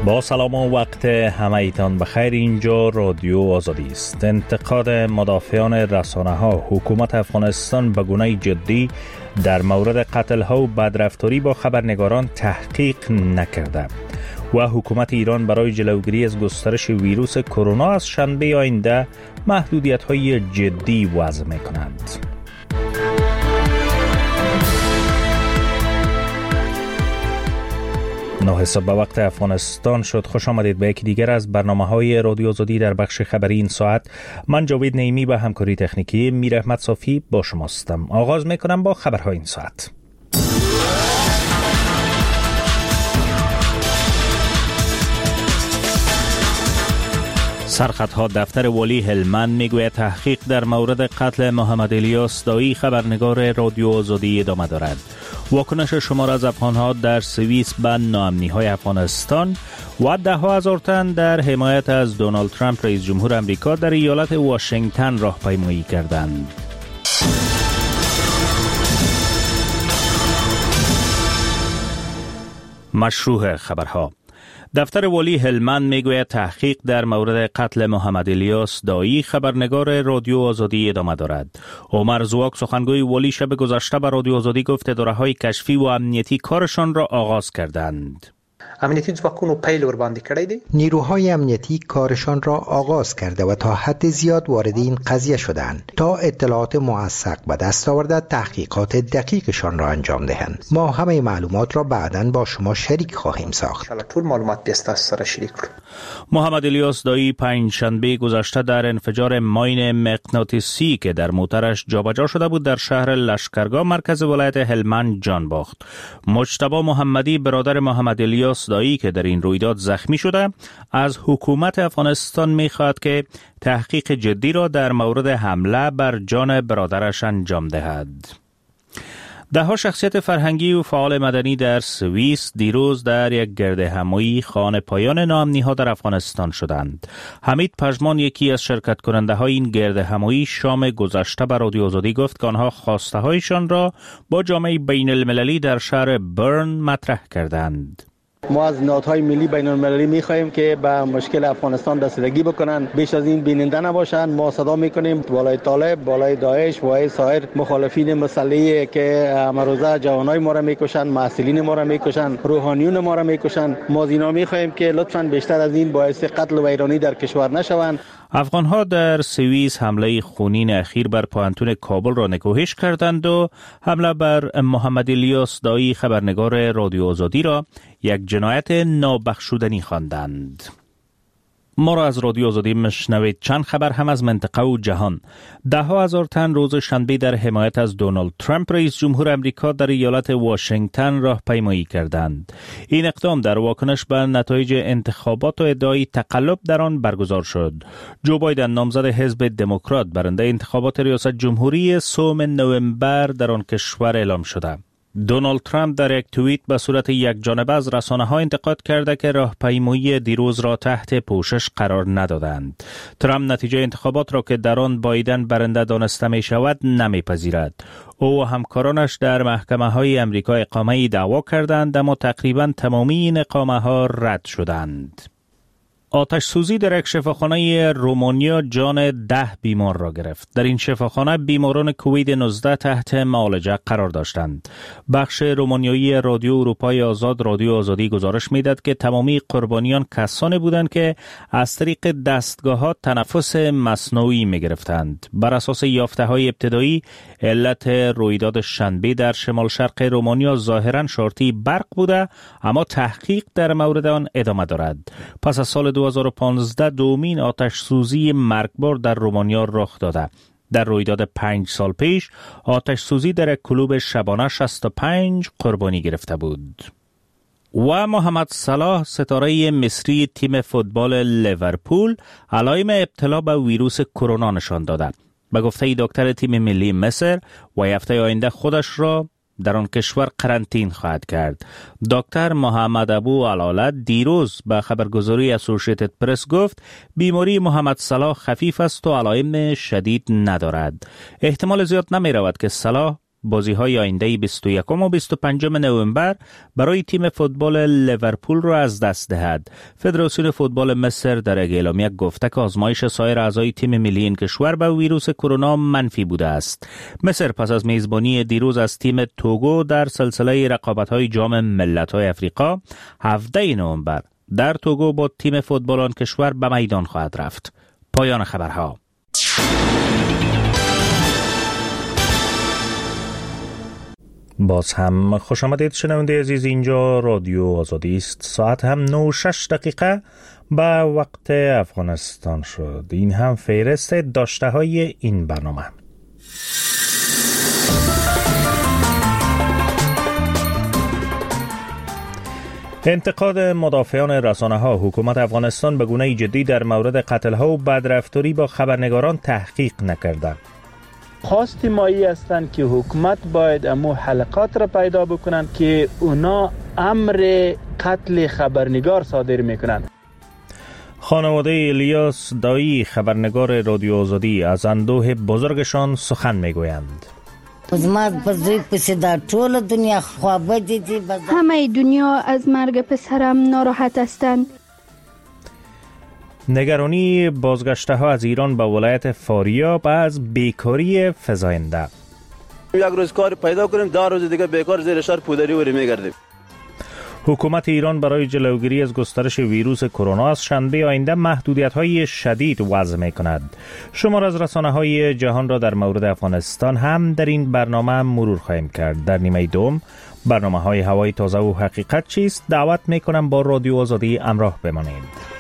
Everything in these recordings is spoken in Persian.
با سلام و وقت همه ایتان بخیر. اینجا رادیو آزادی است. انتقاد مدافعان رسانه ها حکومت افغانستان به گونه جدی در مورد قتل ها و بدرفتاری با خبرنگاران تحقیق نکرده و حکومت ایران برای جلوگیری از گسترش ویروس کرونا از شنبه آینده محدودیت های جدی وضع می کنند. 9 صبح به وقت افغانستان شد. خوش آمدید به یکی دیگر از برنامه‌های رادیو آزادی در بخش خبری این ساعت. من جاوید نعیمی به همکاری تکنیکی میر احمد صافی با شما هستم. آغاز می‌کنم با خبرهای این ساعت. سرخطها دفتر والی هلمند میگوید تحقیق در مورد قتل محمد الیاس دایی خبرنگار رادیو آزادی ادامه دارد. واکنش شمار از افغانها در سوئیس به ناامنی‌های افغانستان و 10,000 تن در حمایت از دونالد ترامپ رئیس جمهور آمریکا در ایالت واشنگتن راهپیمایی کردند. مشروع خبرها. دفتر والی هلمند میگوید تحقیق در مورد قتل محمد الیاس دایی خبرنگار رادیو آزادی ادامه دارد. عمر زواک سخنگوی والی شب گذشته به رادیو آزادی گفت اداره‌های کشفی و امنیتی کارشان را آغاز کردند. امنیتی ځواکونو پیل ورباندې کړی دی. نیروهای امنیتی کارشان را آغاز کرده و تا حد زیاد وارد این قضیه شدند تا اطلاعات موثق به دست آورده تحقیقات دقیقشان را انجام دهند. ما همه معلومات را بعداً با شما شریک خواهیم ساخت. ټول معلومات به تاسو سره شریک کړو. محمد الیاس دایی پنجشنبه گذشته در انفجار ماین مغناطیسی که در موترش جابجا شده بود در شهر لشکرگاه مرکز ولایت هلمند جان باخت. مجتبی محمدی برادر محمد الیاس دایی که در این رویداد زخمی شده از حکومت افغانستان می‌خواهد که تحقیق جدی را در مورد حمله بر جان برادرش انجام دهد. ده‌ها شخصیت فرهنگی و فعال مدنی در سوئیس دیروز در یک گردهمایی خوان پایان ناامنی‌ها در افغانستان شدند. حمید پژمان یکی از شرکت کننده های این گردهمایی شام گذشته به رادیو آزادی گفت که آنها خواسته هایشان را با جامعه بین المللی در شهر برن مطرح کردند. ما از نهادهای ملی بین المللی می‌خواهیم که به مشکل افغانستان رسیدگی بکنن، بیش از این بیننده نباشن. ما صدا می‌کنیم بالای طالب، بالای داعش و سایر مخالفین مسلحی که امروزه جوانای ما را می‌کشن، محصلین ما را می‌کشن، روحانیون ما را می‌کشن. ما از اینا می‌خواهیم که لطفاً بیشتر از این باعث قتل و ویرانی در کشور نشوند. افغانها در سوئیس حمله خونین اخیر بر پوهنتون کابل را نکوهش کردند و حمله بر محمد الیاس دایی خبرنگار رادیو آزادی را یک جنایت نابخشودنی خواندند. ما را از رادیو آزادی مشنوید. چند خبر هم از منطقه و جهان. 10,000 تن روز شنبه در حمایت از دونالد ترامپ رئیس جمهور آمریکا در ایالت واشنگتن راهپیمایی کردند. این اقدام در واکنش به نتایج انتخابات و ادعای تقلب در آن برگزار شد. جو بایدن نامزد حزب دموکرات برنده انتخابات ریاست جمهوری 3 نوامبر در آن کشور اعلام شده. دونالد ترامپ در یک توییت به صورت یک جانبه از رسانه‌ها انتقاد کرده که راهپیمایی دیروز را تحت پوشش قرار ندادند. ترامپ نتیجه انتخابات را که در آن بایدن برنده دانسته می شود نمیپذیرد. او و همکارانش در محکمه‌های آمریکا اقامه دعوا کردند اما تقریباً تمامی این اقامه‌ها رد شدند. آتش سوزی در یک شفاخانه رومانیا جان 10 بیمار را گرفت. در این شفاخانه بیماران کووید 19 تحت معالجه قرار داشتند. بخش رومانیایی رادیو اروپای آزاد رادیو آزادی گزارش می‌داد که تمامی قربانیان کسانی بودند که از طریق دستگاه‌ها تنفس مصنوعی می‌گرفتند. بر اساس یافته‌های ابتدایی علت رویداد شنبه در شمال شرق رومانیا ظاهراً شارتی برق بوده اما تحقیق در مورد آن ادامه دارد. پس از سال 2015 دومین آتش سوزی مرگبار در رومانیا رخ داده. در رویداد 5 سال پیش آتش سوزی در کلوب شبانه 65 قربانی گرفته بود. و محمد صلاح ستاره مصری تیم فوتبال لیورپول علائم ابتلا به ویروس کرونا نشان داده. به گفته دکتر تیم ملی مصر و هفته آینده خودش را در آن کشور قرنطین خواهد کرد. دکتر محمد ابو علاله دیروز به خبرگزاری اسوسییتد پرس گفت بیماری محمد صلاح خفیف است و علائم شدید ندارد. احتمال زیاد نمی رود که صلاح بازی‌های آینده 21 و 25 نوامبر برای تیم فوتبال لیورپول را از دست دهد. فدراسیون فوتبال مصر در اعلامیه گفته که آزمایش سایر اعضای تیم ملی این کشور به ویروس کرونا منفی بوده است. مصر پس از میزبانی دیروز از تیم توگو در سلسله رقابت‌های جام ملت‌های آفریقا 17 نوامبر در توگو با تیم فوتبال آن کشور به میدان خواهد رفت. پایان خبرها. باز هم خوش آمدید شنونده عزیز، اینجا رادیو آزادی است. ساعت هم 9:06 به وقت افغانستان شد. این هم فهرست داشته های این برنامه. انتقاد مدافعان رسانه‌ها حکومت افغانستان به گونه جدی در مورد قتل‌ها و بدرفتاری با خبرنگاران تحقیق نکرده. خواست مایی هستند که حکومت باید امو حلقات را پیدا بکنن که اونا امر قتل خبرنگار صادر میکنن. خانواده الیاس دایی خبرنگار رادیو آزادی از اندوه بزرگشان سخن میگویند. همه دنیا از مرگ پسرم ناراحت هستند. نگرانی بازگشته ها از ایران به ولایت فاریاب از بیکاری فزاینده. یک روز کار پیدا کنیم، 10 روز دیگه بیکار زیر شهر پودری وری میگردیم. حکومت ایران برای جلوگیری از گسترش ویروس کرونا از شنبه آینده محدودیت‌های شدید وضع می‌کند. شمار از رسانه‌های جهان را در مورد افغانستان هم در این برنامه مرور خواهیم کرد. در نیمه دوم برنامه‌های هوای تازه و حقیقت چیست دعوت می‌کنم با رادیو آزادی همراه بمانید.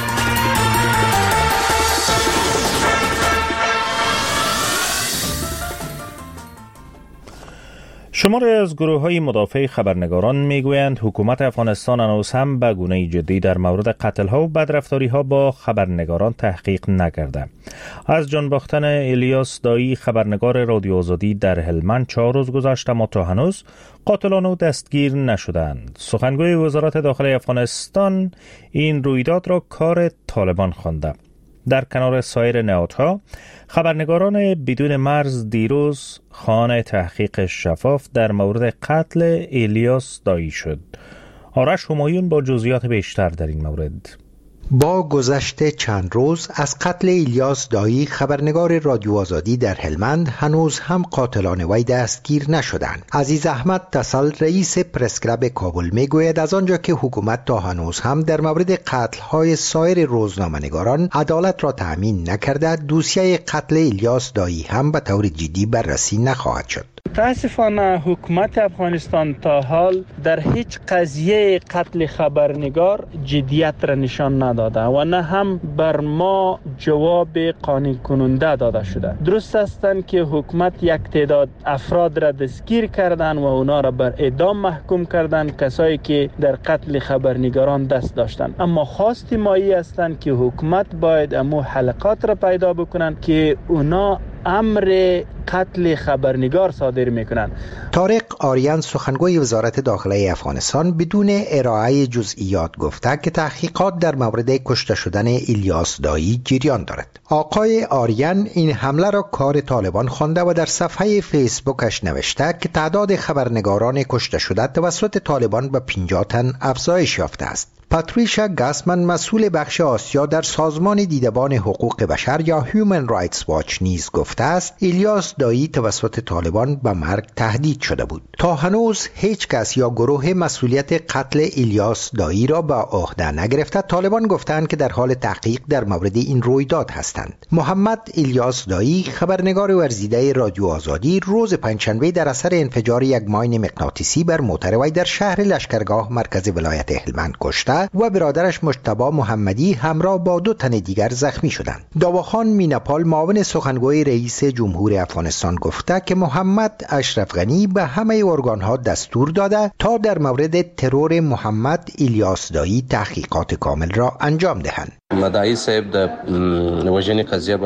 شماری از گروه‌های مدافع خبرنگاران میگویند حکومت افغانستان هنوز هم به گونه جدی در مورد قتل‌ها و بدرفتاری‌ها با خبرنگاران تحقیق نکرده. از جان باختن الیاس دایی خبرنگار رادیو آزادی در هلمند 4 روز گذشته اما تا هنوز قاتلان او دستگیر نشدند. سخنگوی وزارت داخلی افغانستان این رویداد را کار طالبان خوانده. در کنار سایر نهادها خبرنگاران بدون مرز دیروز خواهان تحقیق شفاف در مورد قتل الیاس دایی شد. آرش همایون با جزئیات بیشتر در این مورد. با گذشت چند روز از قتل الیاس دایی خبرنگار رادیو آزادی در هلمند هنوز هم قاتلان وی دستگیر نشدند. عزیز احمد تسل رئیس پرس کلاب کابل میگوید از آنجا که حکومت تا هنوز هم در مورد قتل‌های سایر روزنامه‌نگاران عدالت را تأمین نکرده، دوسیه قتل الیاس دایی هم به طور جدی بررسی نخواهد شد. متاسفانه حکومت افغانستان تا حال در هیچ قضیه قتل خبرنگار جدیت را نشان نداده و نه هم بر ما جواب قانع کننده داده شده. درست است که حکومت یک تعداد افراد را دستگیر کردن و اونا را بر اعدام محکوم کردن، کسایی که در قتل خبرنگاران دست داشتند. اما خواست مایی هستند که حکومت باید امو حلقات را پیدا بکنن که اونا امر قتل خبرنگار صادر میکنند. طارق آریان سخنگوی وزارت داخلی افغانستان بدون ارائه جزئیات گفته که تحقیقات در مورد کشته شدن الیاس دایی جریان دارد. آقای آریان این حمله را کار طالبان خوانده و در صفحه فیسبوکش نوشته که تعداد خبرنگاران کشته شده توسط طالبان به 50 تن افزایش یافته است. پاتریشا گاسمن مسئول بخش آسیا در سازمان دیدبان حقوق بشر یا هیومن رایتس واچ نیز گفته است الیاس دایی توسط طالبان به مرگ تهدید شده بود. تا هنوز هیچ کس یا گروه مسئولیت قتل الیاس دایی را به عهده نگرفته. طالبان گفتند که در حال تحقیق در مورد این رویداد هستند. محمد الیاس دایی خبرنگار ورزیده رادیو آزادی روز پنجشنبه در اثر انفجار یک ماین مغناطیسی بر موتروی در شهر لشکرگاه مرکز ولایت هلمند کشته و برادرش مجتبی محمدی همراه با 2 تن دیگر زخمی شدند. داواخان میناپال معاون سخنگوی رئیس جمهور افغانستان گفته که محمد اشرف غنی به همه ارگانها دستور داده تا در مورد ترور محمد الیاس دایی تحقیقات کامل را انجام دهند. مدعی صاحب د وژنې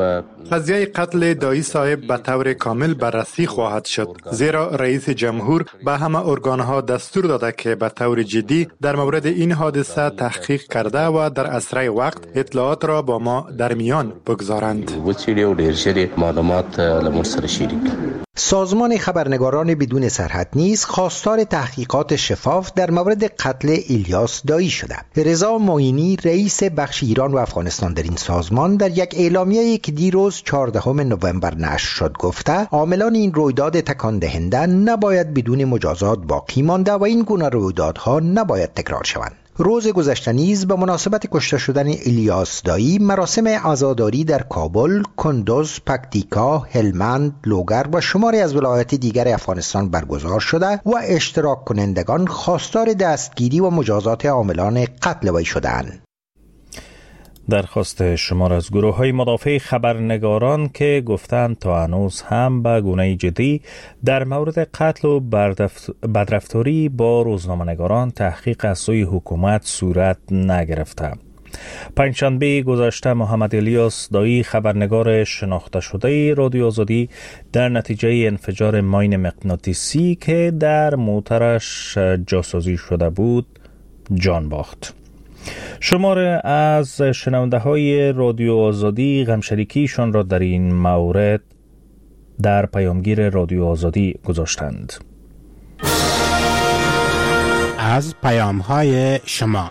قضیه قتل دایی صاحب به طور کامل بررسی خواهد شد، زیرا رئیس جمهور به همه ارگانها دستور داده که به طور جدی در مورد این حادثه تحقیق کرده و در اسرع وقت اطلاعات را با ما در میان بگذارند. و چیرې او ډېر ژر معلومات له موږ سره شریک سازمان خبرنگاران بدون سرحد نیز خواستار تحقیقات شفاف در مورد قتل الیاس دایی شده. رضا معینی رئیس بخش ایران و افغانستان در این سازمان در یک اعلامیه‌ای که دیروز 14 نوامبر نشر شد گفته عاملان این رویداد تکان دهنده نباید بدون مجازات باقی مانده و این گونه رویدادها نباید تکرار شوند. روز گذشته نیز به مناسبت کشته شدن الیاس دایی مراسم عزاداری در کابل، کندوز، پکتیکا، هلمند، لوگر و شماری از ولایات دیگر افغانستان برگزار شده و اشتراک کنندگان خواستار دستگیری و مجازات عاملان قتل وی شدند. درخواست شمار از گروه‌های مدافع خبرنگاران که گفتند تا هنوز هم به گونه جدی در مورد قتل و بدرفتاری با روزنامه‌نگاران تحقیق از سوی حکومت صورت نگرفته. پنجشنبه گذشته محمد الیاس دایی خبرنگار شناخته شده رادیو آزادی در نتیجه انفجار ماین مغناطیسی که در موترش جاسازی شده بود جان باخت. شمار از شنونده های رادیو آزادی غمشریکیشان را در این مورد در پیامگیر رادیو آزادی گذاشتند. از پیام های شما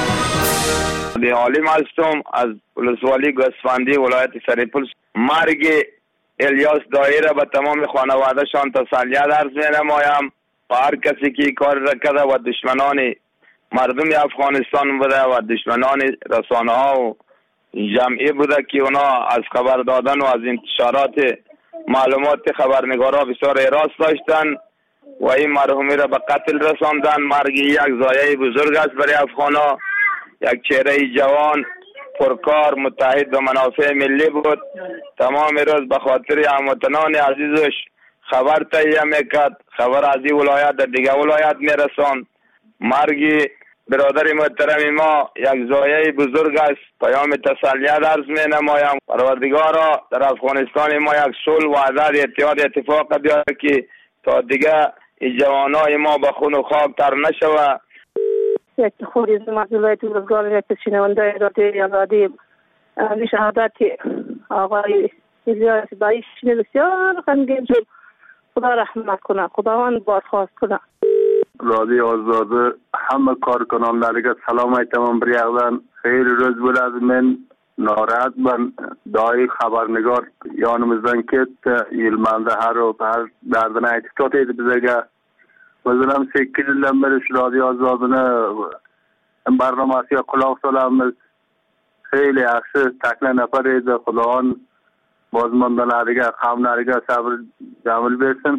عالم هستم از ولسوالی گوسفندی ولایت سرپل. مرگ الیاس دایی را به تمام خانواده شان تسلیت عرض می نمایم و هر کسی که کار را کرده و دشمنان مردم افغانستان بوده و دشمنان رسانه ها و جمعی بوده که اونا از خبر دادن و از انتشارات معلومات خبرنگارا بسیار احراز داشتن و این مرحومی را به قتل رساندن. مرگ یک ضایعه بزرگ است برای افغانا. یک چهره جوان پرکار متحد و منافع ملی بود. تمام روز به خاطر هموطنان عزیزش خبر تهیه میکرد، خبر از این ولایت در دیگه ولایت میرساند. مرگ برادر محترم ما یک ضایعه بزرگ است. پیام تسلیت عرض می نمایم. پروردگارا در افغانستان ما یک صلح و عدل اتحاد اتفاق بیاره که تا دیگه این جوانای ما به خون و خاک تر نشوه. یک خوری از ولایت روزگار یک شنونده رادیو آزادی شهادت آقای الیاس دایی بسیار غمگین شد. خدا رحمت کنه، خداوند بازخواست کنه. رادیو آزاده همه کارکنانlarga سلام aytaman bir yoqdan. Xeyli ro'z bo'ladi men norahatman. Doi xabarnigor yonimizdan ketdi. Yilmanda har dardini aytib ketdi bizga. O'zim ham 8 yildan beri shu radio ozodini barnomasiga quloq solamiz. Xeyli yaxshi takla nafar edi. Xudoon bozmondanlariga, qavmlariga sabr jamil bersin.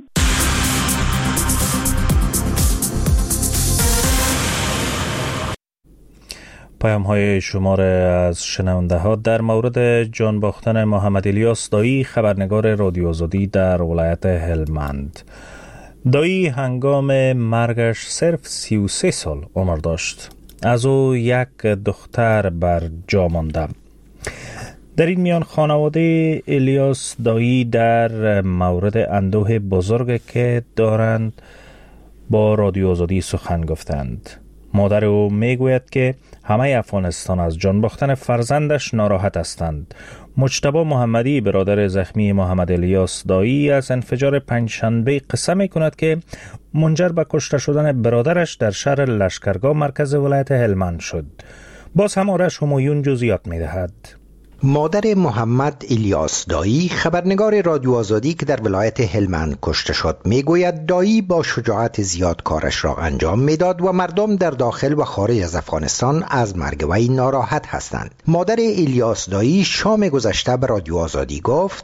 پیام های شمار از شنونده ها در مورد جان باختن محمد الیاس دایی خبرنگار رادیو آزادی در ولایت هلمند. دایی هنگام مرگش صرف 33 سال عمر داشت. از او یک دختر بر جا مانده. در این میان خانواده الیاس دایی در مورد اندوه بزرگ که دارند با رادیو آزادی سخن گفتند. مادر او میگوید که همه افغانستان از جان باختن فرزندش ناراحت هستند. مجتبی محمدی برادر زخمی محمد الیاس دایی از انفجار پنجشنبه قصه می کند که منجر به کشته شدن برادرش در شهر لشکرگاه مرکز ولایت هلمند شد. باز هم آرش همایون جزئیات می دهد. مادر محمد الیاس دایی خبرنگار رادیو آزادی که در ولایت هلمند کشته شد میگوید دایی با شجاعت زیاد کارش را انجام میداد و مردم در داخل و خارج از افغانستان از مرگ وی ناراحت هستند. مادر الیاس دایی شام گذشته به رادیو آزادی گفت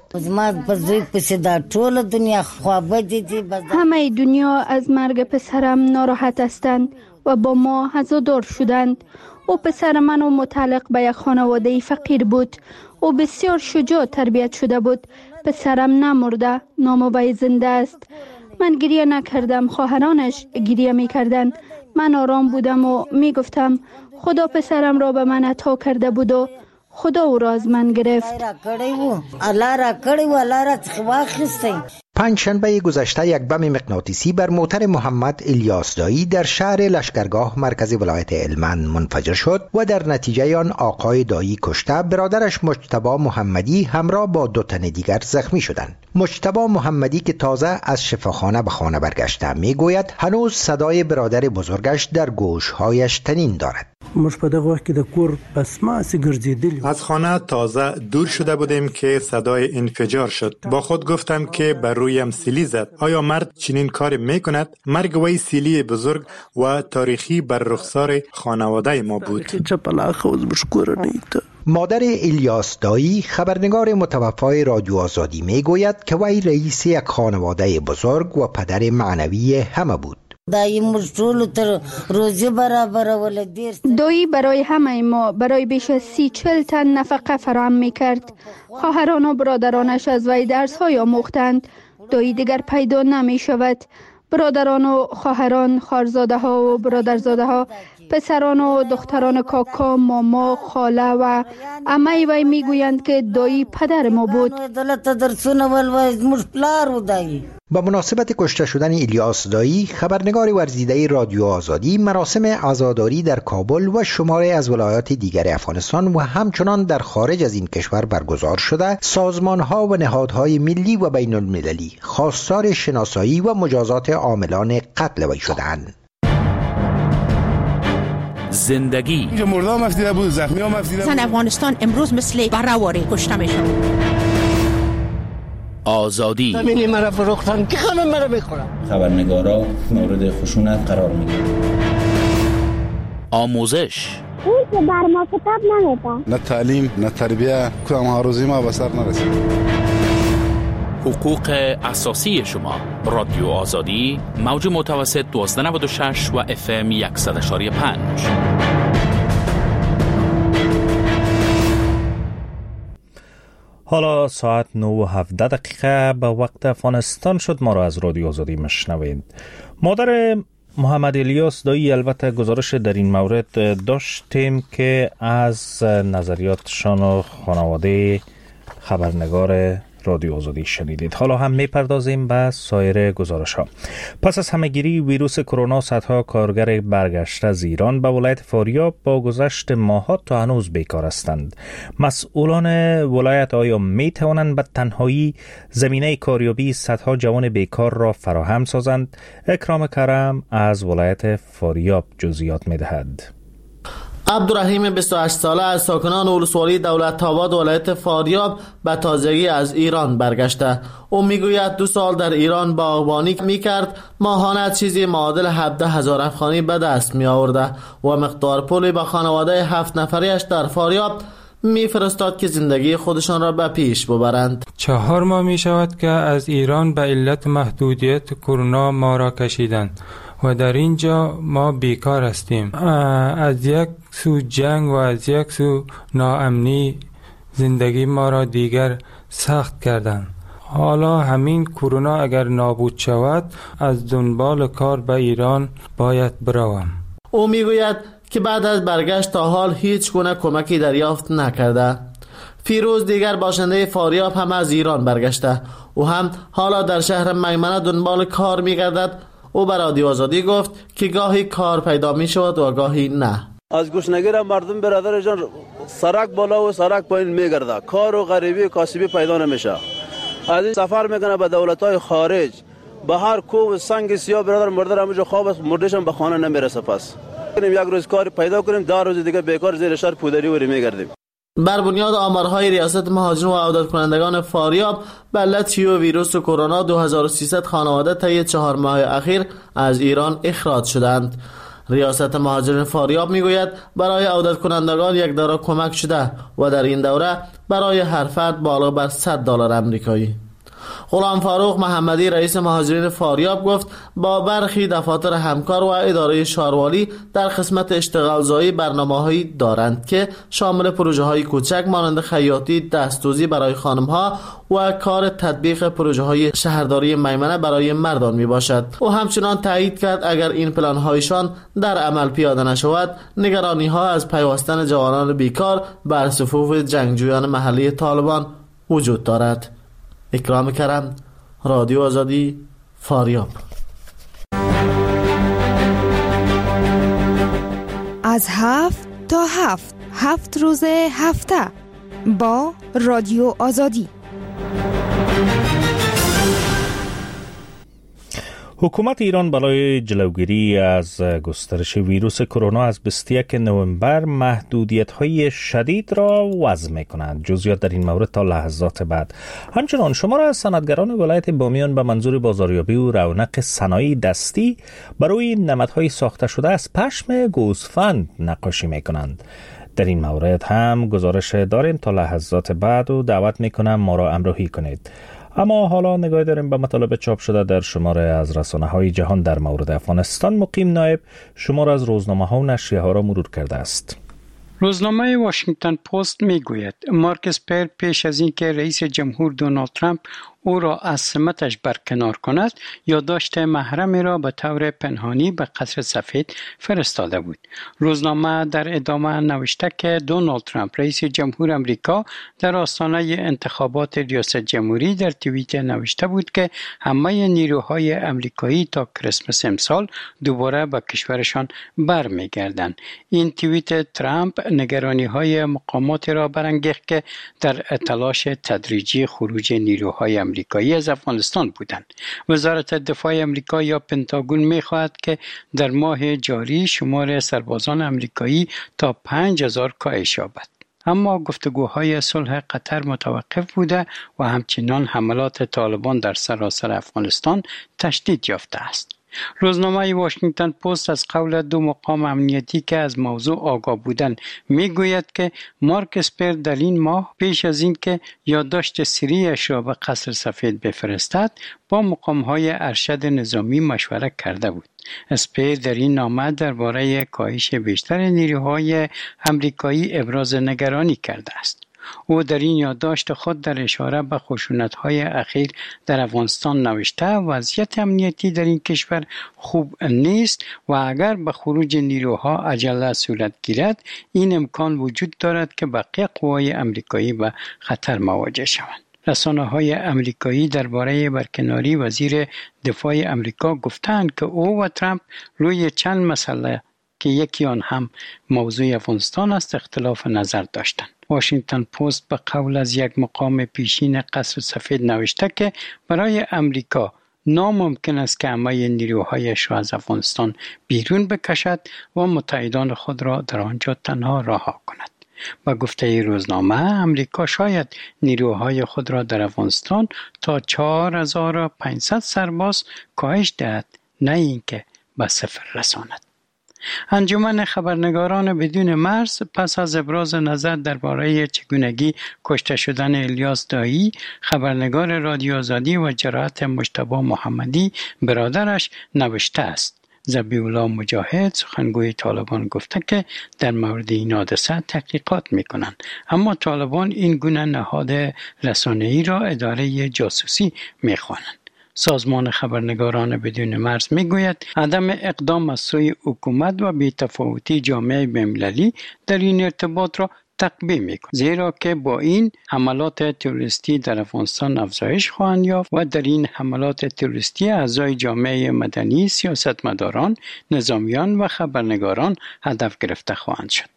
همه دنیا از مرگ پسرم ناراحت هستند و با ما عزادار شدند. او پسر من و متعلق به یک خانواده فقیر بود. او بسیار شجاع تربیت شده بود. پسرم نمرده، نام وی زنده است. من گریه نکردم، خواهرانش گریه می کردند. من آرام بودم و می گفتم خدا پسرم را به من عطا کرده بود و خدا او را از من گرفت. پنجشنبه گذشته یک بم مغناطیسی بر موتر محمد الیاس دایی در شهر لشکرگاه مرکز ولایت هلمند منفجر شد و در نتیجه آن آقای دایی کشته، برادرش مجتبی محمدی همراه با 2 تن دیگر زخمی شدند. مجتبی محمدی که تازه از شفاخانه به خانه برگشته میگوید هنوز صدای برادر بزرگش در گوشهایش طنین دارد. از خانه تازه دور شده بودیم که صدای انفجار شد. با خود گفتم که بر رویم سیلی زد. آیا مرد چنین کار میکند؟ مرگ وی سیلی بزرگ و تاریخی بر رخسار خانواده ما بود. مادر الیاس دایی خبرنگار متوفای رادیو آزادی میگوید که وی رئیس یک خانواده بزرگ و پدر معنوی همه بود. دایی برای همه ما برای بیش از 30-40 تن نفقه فراهم میکرد. خواهران و برادرانش از وی درس های آموختند. دایی دیگر پیدا نمی شود. برادران و خواهران، خواهرزاده ها و برادرزاده ها، پسران و دختران کاکا، ماما، خاله و عمه وی میگویند که دایی پدر ما بود. با مناسبت کشته شدن الیاس دایی، خبرنگار ورزیده رادیو آزادی مراسم عزاداری در کابل و شماری از ولایات دیگر افغانستان و همچنان در خارج از این کشور برگزار شده، سازمان‌ها و نهادهای ملی و بین المللی خواستار شناسایی و مجازات عاملان قتل وی شدند. زندگی مردم مفتیده بود، زخمی ها مفتیده بود. زن افغانستان امروز مثل برهواری کشته میشن. آزادی زمینی مرا فروختن که همه مرا میخورن. خبرنگارا مورد خشونت قرار میگیرن. آموزش اون که بر ما کتاب نمیده. نه تعلیم نه تربیه، کدام هاروزی ما به سر نرسید. حقوق اساسی شما. رادیو آزادی، موج متوسط 1296 و FM 100.5. حالا ساعت 9:17 به وقت افغانستان شد. ما را از رادیو آزادی مشنوید. مادر محمد الیاس دایی البته گزارش در این مورد داشتیم که از نظریاتشان و خانواده خبرنگار رادیو آزادی شنیدید. حالا هم میپردازیم به سایر گزارش ها. پس از همهگیری ویروس کرونا، صدها کارگر برگشته از ایران به ولایت فاریاب با گذشت ماهات تا هنوز بیکار هستند. مسئولان ولایت آیا می توانند به تنهایی زمینه کاریابی صدها جوان بیکار را فراهم سازند؟ اکرام کرم از ولایت فاریاب جزئیات می دهد. عبدالرحیم 28 ساله از ساکنان ولسوالی دولت‌آباد ولایت فاریاب به تازگی از ایران برگشته. او میگوید 2 سال در ایران باغبانی میکرد، ماهانه چیزی معادل 17,000 افغانی به دست می آورده و مقدار پولی به خانواده 7 نفریش در فاریاب میفرستاد که زندگی خودشان را به پیش ببرند. 4 ماه می شود که از ایران به علت محدودیت کرونا ما را کشیدند و در اینجا ما بیکار هستیم. از یک سو جنگ و از یک سو ناامنی زندگی ما را دیگر سخت کردند. حالا همین کرونا اگر نابود شود از دنبال کار به ایران باید بروم. او میگوید که بعد از برگشت تا حال هیچ گونه کمکی دریافت نکرده. فیروز دیگر باشنده فاریاب هم از ایران برگشته. او هم حالا در شهر میمنه دنبال کار میگردد. او به رادیو آزادی گفت که گاهی کار پیدا می شود و گاهی نه. از گوشنگیر مردم برادر جان سرک بالا و سرک پایین میگرده، کار و غریبی و کاسبی پیدا نمیشه. از این سفر میکنه به دولت‌های خارج، به هر کو و سنگ سیاه برادر مرده همونجا خواب است، مردشم به خانه نمیرسه. پس یک روز کار پیدا کنیم، 10 روز دیگه بیکار زیر شهر پودری وری میگردیم. بر بنیاد آمارهای ریاست مهاجرین و عودت کنندگان فاریاب به علت ویروس کرونا 2300 خانواده طی 4 ماه اخیر از ایران اخراج شدند. ریاست مهاجرین فاریاب میگوید برای عودت کنندگان یک دوره کمک شده و در این دوره برای هر فرد بالا بر $100 امریکایی. غلام فاروق محمدی رئیس مهاجرین فاریاب گفت با برخی دفاتر همکار و اداره شاروالی در قسمت اشتغالزایی برنامه‌هایی دارند که شامل پروژه‌های کوچک مانند خیاطی، دستدوزی برای خانم‌ها و کار تطبیق پروژه‌های شهرداری میمنه برای مردان میباشد. او همچنان تایید کرد اگر این پلان‌هایشان در عمل پیاده نشود، نگرانی‌ها از پیوستن جوانان بیکار بر صفوف جنگجویان محلی طالبان وجود دارد. اکرام کرم، رادیو آزادی، فاریاب. از 7 تا 7 روز هفته با رادیو آزادی. حکومت ایران برای جلوگیری از گسترش ویروس کرونا از 21 نوامبر محدودیت‌های شدید را وضع می‌کند. جزئیات در این مورد تا لحظات بعد. همچنان شمار از صنعتگران ولایت بامیان به منظور بازاریابی و رونق صنایع دستی برای نمدهای ساخته شده از پشم گوسفند نقاشی می‌کنند. در این مورد هم گزارش داریم تا لحظات بعد و دعوت می‌کنم ما را همراهی کنید. اما حالا نگاه داریم به مطالب چاپ شده در شماره از رسانه‌های جهان در مورد افغانستان. مقیم نایب شماره از روزنامه‌ها و نشریه‌ها را مرور کرده است. روزنامه واشنگتن پست میگوید مارک اسپر پیش از اینکه رئیس جمهور دونالد ترامپ او را از سمتش برکنار کند یادداشت محرمی را به طور پنهانی به قصر سفید فرستاده بود. روزنامه در ادامه نوشته که دونالد ترامپ رئیس جمهور امریکا در آستانه انتخابات ریاست جمهوری در توییت نوشته بود که همه نیروهای امریکایی تا کریسمس امسال دوباره به کشورشان برمیگردند. این توییت ترامپ نگرانی‌های مقامات را برانگیخت که در تلاش تدریجی خروج نیروهای امریکایی از افغانستان بودند. وزارت دفاع امریکا یا پنتاگون می‌خواهد که در ماه جاری شمار سربازان امریکایی تا 5000 کاهش یابد. اما گفتگوهای صلح قطر متوقف بوده و همچنان حملات طالبان در سراسر افغانستان تشدید یافته است. روزنامه واشنگتن پست از قول دو مقام امنیتی که از موضوع آگاه بودند میگوید که مارک اسپر در این ماه پیش از اینکه یادداشت سریش را به قصر سفید بفرستد با مقام‌های ارشد نظامی مشوره کرده بود. اسپر در این نامه درباره کاهش بیشتر نیروهای امریکایی ابراز نگرانی کرده است. او در این یادداشت خود در اشاره به خشونت‌های اخیر در افغانستان نوشته وضعیت امنیتی در این کشور خوب نیست و اگر به خروج نیروها عجله صورت گیرد این امکان وجود دارد که بقیه قوای امریکایی به خطر مواجه شوند. رسانه‌های امریکایی درباره برکناری وزیر دفاع امریکا گفتند که او و ترامپ روی چند مسئله که یکی آن هم موضوع افغانستان است اختلاف نظر داشتند. واشنگتن پست به قول از یک مقام پیشین قصر سفید نوشته که برای امریکا ناممکن است که همه نیروهایش را از افغانستان بیرون بکشد و متحدان خود را در آنجا تنها رها کند. با گفته روزنامه امریکا شاید نیروهای خود را در افغانستان تا 4500 سرباز کاهش دهد، نه اینکه به صفر رساند. انجمن خبرنگاران بدون مرز پس از ابراز نظر درباره چگونگی کشته شدن الیاس دایی، خبرنگار رادیو آزادی و جراحت مجتبی محمدی برادرش نوشته است. ذبیح‌الله مجاهد سخنگوی طالبان گفته که در مورد این حادثه تحقیقات میکنند، اما طالبان این گونه نهاد رسانه‌ای را اداره جاسوسی میخوانند. سازمان خبرنگاران بدون مرز میگوید عدم اقدام از سوی حکومت و بی‌تفاوتی جامعه بین‌المللی در این ارتباط را تقویه می‌کند، زیرا که با این حملات تروریستی در افغانستان افزایش خواهند یافت و در این حملات تروریستی اعضای جامعه مدنی، سیاستمداران، نظامیان و خبرنگاران هدف گرفته خواهند شد.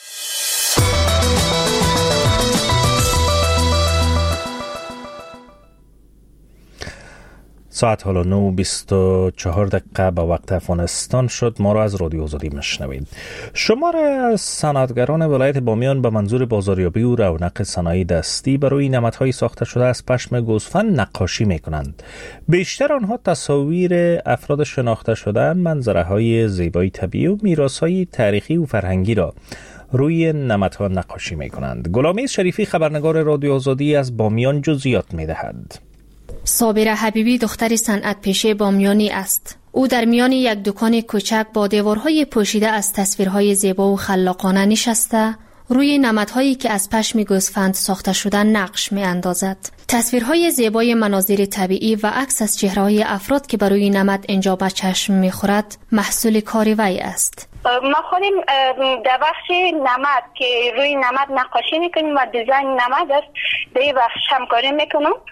ساعت حالا 9:24 به وقت افغانستان شد. ما را از رادیو آزادی میشنوید. شمار از صنعتگران ولایت بامیان به منظور بازاریابی و رونق صنایع دستی برای نمدهای ساخته شده از پشم گوسفند نقاشی میکنند. بیشتر آنها تصاویر افراد شناخته شده، منظره‌های زیبای طبیعی و میراث‌های تاریخی و فرهنگی را روی نمدها نقاشی میکنند. غلامی شریفی خبرنگار رادیو آزادی از بامیان جزئیات میدهد. صابره حبیبی دختر صنعت پیشه بامیانی است. او در میان یک دکان کوچک با دیوارهای پوشیده از تصویرهای زیبا و خلاقانه نشسته، روی نمدهایی که از پشم گوسفند ساخته شدن نقش می اندازد. تصویرهای زیبای مناظر طبیعی و عکس از چهره‌های افراد که بر روی نمد اینجا به چشم می خورد محصول کار وی است. ما خودیم در بخش نمد که روی نمد نقاشی میکنیم و دیزاین نمد است، در این بخش همکاری میکنم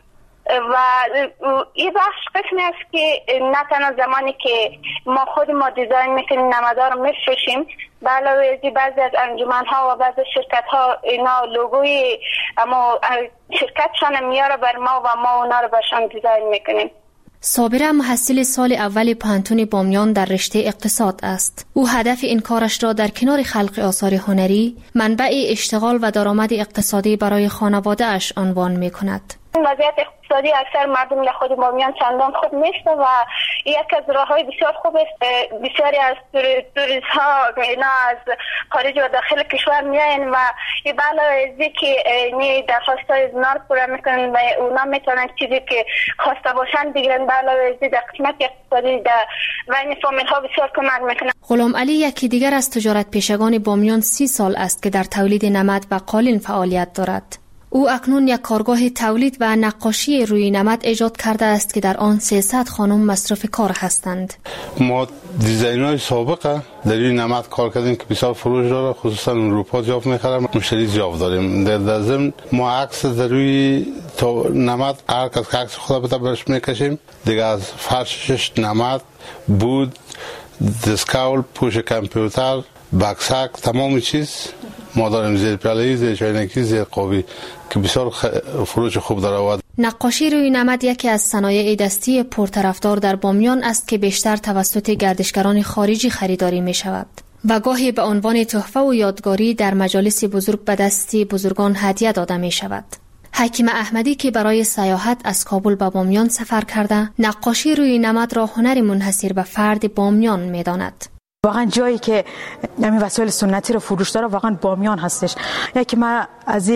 و این بخش قسمی است که نه تنها زمانی که ما خود ما دیزاین میکنیم نمادها رو میفروشیم، به علاوه از بعضی از انجمن‌ها و بعضی شرکت‌ها اینا لوگوی اما شرکتشان میاره بر ما و ما اونا رو برشان دیزاین میکنیم. صابره محصل سال اول پانتون بامیان در رشته اقتصاد است. او هدف این کارش را در کنار خلق آثار هنری منبع اشتغال و درآمد اقتصادی برای خانواده اش عنوان می‌کند. وضعیت اقتصادی اکثر مردم لخود بامیان چندان خوب نیست و یک از راه‌های بسیار خوب است. بسیاری از توریست‌ها اینا از خارج و داخل کشور میایند و این علاوه از که درخواست‌های زنار پورا میکنن و اونا میتونن چیزی که خواسته باشن بگیرن. به علاوه از در قسمت اقتصادی در بین فامیل‌ها بسیار کمک میکنن. غلام علی یکی دیگر از تجارت پیشگان بامیان 30 سال است که در تولید نمد و قالین فعالیت دارد. او اکنون یک کارگاه تولید و نقاشی روی نمد ایجاد کرده است که در آن 300 خانم مصرف کار هستند. ما دیزاین‌های سابقه در این نمد کار کردیم که بسیار فروش داره، خصوصا اروپا زیاد می‌خرن، مشتری زیاد داریم. در ضمن ما عکس در روی نمد هر کس که عکس خود بده برش میکشیم. دیگه از فرشش نمد بود، دسکاول، پوش کامپیوتر، بکسک، تمام چیز ما داریم. زیر پیاله‌ای، زیر چاینکی، زیر قابی که بسیار فروش خوب داره. نقاشی روی نمد یکی از صنایع دستی پرطرفدار در بامیان است که بیشتر توسط گردشگران خارجی خریداری می شود و گاهی به عنوان تحفه و یادگاری در مجالس بزرگ به دستی بزرگان هدیه داده می شود. حکیم احمدی که برای سیاحت از کابل به بامیان سفر کرده، نقاشی روی نمد را هنر منحصر به فرد بامیان می داند. واقعا جایی که همین وسایل سنتی رو فروش داره واقعا بامیان هستش. یکی من از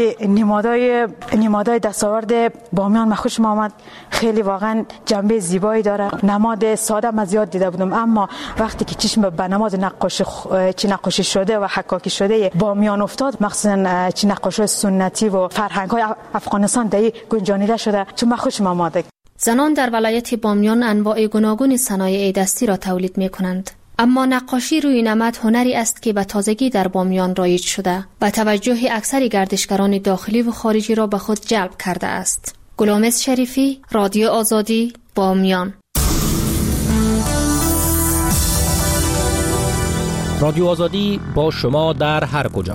نمادهای دستاورد بامیان خوشم آمد. خیلی واقعا جنبه زیبایی داره. نماد ساده من زیاد دیده بودم، اما وقتی که چشم به نماد نقاشی شده و حکاکی شده بامیان افتاد، مخصوصا چه نقاشی سنتی و فرهنگ‌های افغانستان در گنجانیده شده، چون من خوشم آمد. زنان در ولایت بامیان انواع گوناگون صنایع دستی را تولید می‌کنند. اما نقاشی روی نمد هنری است که به تازگی در بامیان رایج شده و توجه اکثر گردشگران داخلی و خارجی را به خود جلب کرده است. گلامز شریفی، رادیو آزادی، بامیان. رادیو آزادی با شما در هر کجا.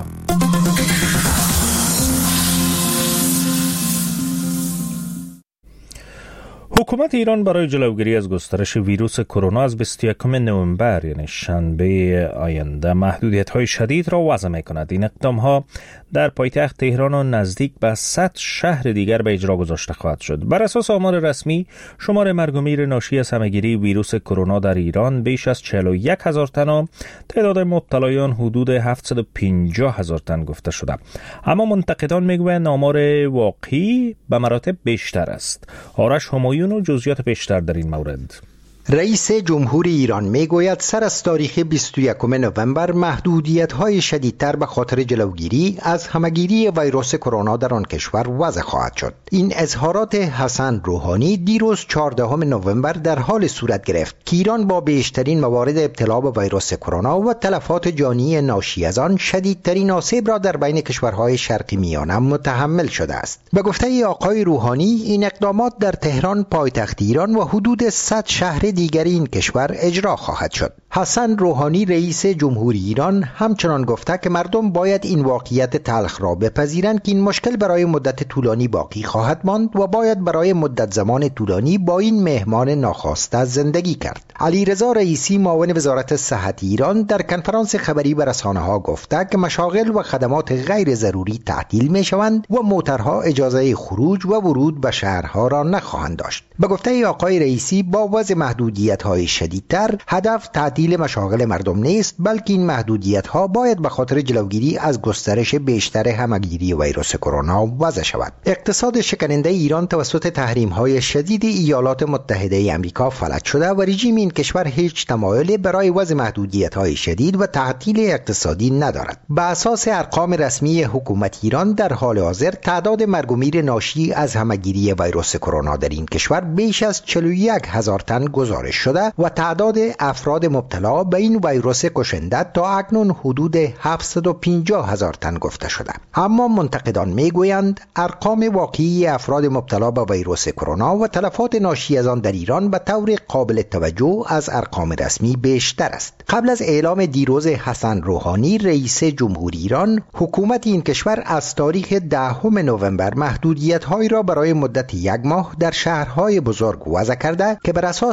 حکومت ایران برای جلوگیری از گسترش ویروس کرونا از 21 نوامبر یعنی شنبه آینده محدودیت‌های شدید را وضع می‌کند. این اقدام‌ها در پایتخت تهران و نزدیک به 100 شهر دیگر به اجرا گذاشته خواهد شد. بر اساس آمار رسمی، شمار مرگ و میر ناشی از همه‌گیری ویروس کرونا در ایران بیش از 41,000 تن و تعداد مبتلایان حدود 750,000 تن گفته شده. اما منتقدان میگویند آمار واقعی به مراتب بیشتر است. آرش همایون و جزئیات بیشتر در این مورد. رئیس جمهور ایران میگوید سر از تاریخ 21 نوامبر محدودیت‌های شدیدتر به خاطر جلوگیری از همه‌گیری ویروس کرونا در آن کشور وضع خواهد شد. این اظهارات حسن روحانی دیروز 14 نوامبر در حال صورت گرفت که ایران با بیشترین موارد ابتلا به ویروس کرونا و تلفات جانی ناشی از آن شدیدترین آسیب را در بین کشورهای شرقی میانه متحمل شده است. به گفته آقای روحانی، این اقدامات در تهران پایتخت ایران و حدود 100 شهر دیگر این کشور اجرا خواهد شد. حسن روحانی رئیس جمهور ایران همچنان گفته که مردم باید این واقعیت تلخ را بپذیرند که این مشکل برای مدت طولانی باقی خواهد ماند و باید برای مدت زمان طولانی با این مهمان ناخواسته زندگی کرد. علیرضا رئیسی معاون وزارت صحت ایران در کنفرانس خبری به رسانه‌ها گفته که مشاغل و خدمات غیر ضروری تعطیل می‌شوند و موترها اجازه خروج و ورود به شهرها را نخواهند داشت. به گفته آقای رئیسی، با وضع محدودیت‌های شدیدتر هدف تعطیل مشاغل مردم نیست، بلکه این محدودیت‌ها باید به خاطر جلوگیری از گسترش بیشتر همه‌گیری ویروس کرونا وضع شود. اقتصاد شکننده ایران توسط تحریم‌های شدید ایالات متحده آمریکا فلج شده و رژیم این کشور هیچ تمایلی برای وضع محدودیت‌های شدید و تعطیل اقتصادی ندارد. به اساس ارقام رسمی حکومت ایران در حال حاضر تعداد مرگ و میر ناشی از همه‌گیری ویروس کرونا در این کشور بیش از 41,000 تن گزارش شده و تعداد افراد مبتلا مبتلا به این ویروس کشنده تا اکنون حدود 750,000 تن گفته شده. اما منتقدان میگویند ارقام واقعی افراد مبتلا به ویروس کرونا و تلفات ناشی از آن در ایران به طور قابل توجه از ارقام رسمی بیشتر است. قبل از اعلام دیروز حسن روحانی رئیس جمهوری ایران، حکومت این کشور از تاریخ 10 نوامبر محدودیت‌هایی را برای مدت 1 ماه در شهرهای بزرگ وضع کرده که بر اساس